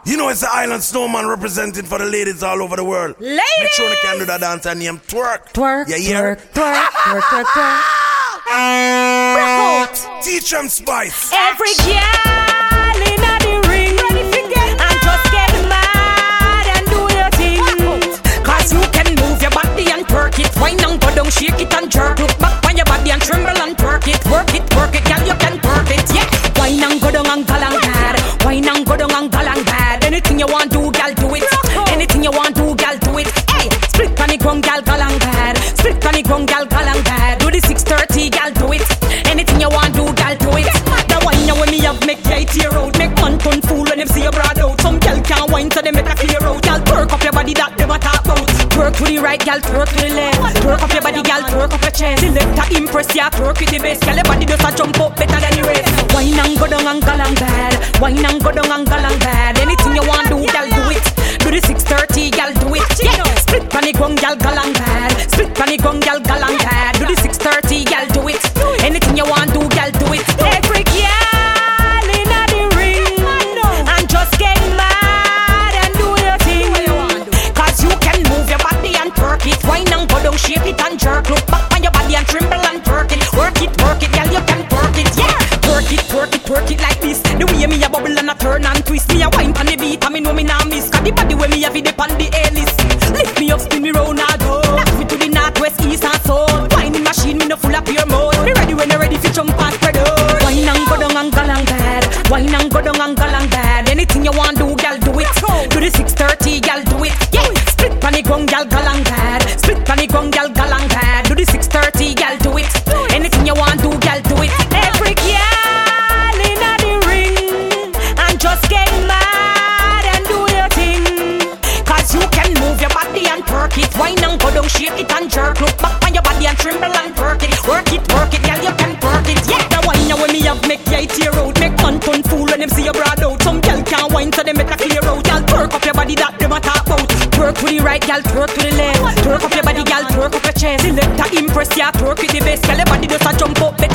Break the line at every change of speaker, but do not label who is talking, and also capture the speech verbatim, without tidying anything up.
You know it's the Island Snowman representing for the ladies all over the world.
Ladies!
Make sure they can do that dance and name twerk.
Twerk,
yeah, yeah.
twerk, twerk, twerk, twerk, twerk. Break out.
Teach them spice.
Every girl in the ring, and just get mad and do your thing. Cause you can move your body and twerk it. Wine and go down, shake it and jerk. Look back on your body and tremble and twerk it. Work it, work it, girl, you can twerk it, yeah. Wine and go down and galang bad. Wine and go down and galang bad. Anything you want do, gal, do it. Anything you want do, gal, do it. Hey, split panic ground, gal, galang bad. Split panic ground, gal, galang bad. Do the six thirty, gal, do it. Anything you want do, gal, do it. The wine you when me have make your tear out. Make man turn fool when them see you broad out. Some gal can't wine so they make a clear out. Gal, twerk up your body that them a talk about. Twerk to the right, gal, twerk to the left. Twerk up your body, gal, twerk up your chest. Select a impress, yeah, twerk with the best. Gal, your body does a jump up better than the rest. Wine and go down and galang bad. Wine and go down and galang bad. Anything you want do, gal, do it. Do the six thirty, gal, do it. Yeah, split panic gong, gal, galang bad. Split panic gong, gal, galang bad. Do the six thirty, gal, do it. Anything you want do, gal, do it. Every girl in the ring, and just get mad and do your thing. Cause you can move your body and twerk it. Wine and go down, shake it and jerk. Look back on your body and tremble and twerk it. Work it, work it, gal, you can twerk it. Yeah, twerk it, twerk it, twerk it like this. The way me a bubble and a turn and twist. Me a wine on the beat and me know me nah miss. Cause the body way me have it up on the A-list. Lift me up, spin me round and go. Knock me to the northwest, east and south. Whining machine, me no full of pure mode. Me ready when you ready fi jump and spread out. Wine and go down and galang bad. Wine and go down and galang bad. Anything you want do, gal, do it. Do the six thirty, gal, do it. Yeah, split panic gong, gal, galang bad. Split panic gong, gal, galang bad. Do the six thirty, gal, do it. Anything you want do, gal, do it. Every girl in the ring, and just get mad and do your thing. Cause you can move your body and twerk it. Wine and go down, shake it and jerk. Look back on your body and tremble and twerk it. Work it, work it, girl, you can twerk it. Yeah, the wine you when me have make your tear out. Make man turn fool when them see you broad out. Some girl can't wine so they make a clear out. Girl, twerk up your body that them a talk about. Twerk to the right, girl, twerk to the left. Twerk up your body, girl, twerk up your chest. Select a impress, yeah, twerk with the best. Girl, your body does a jump up.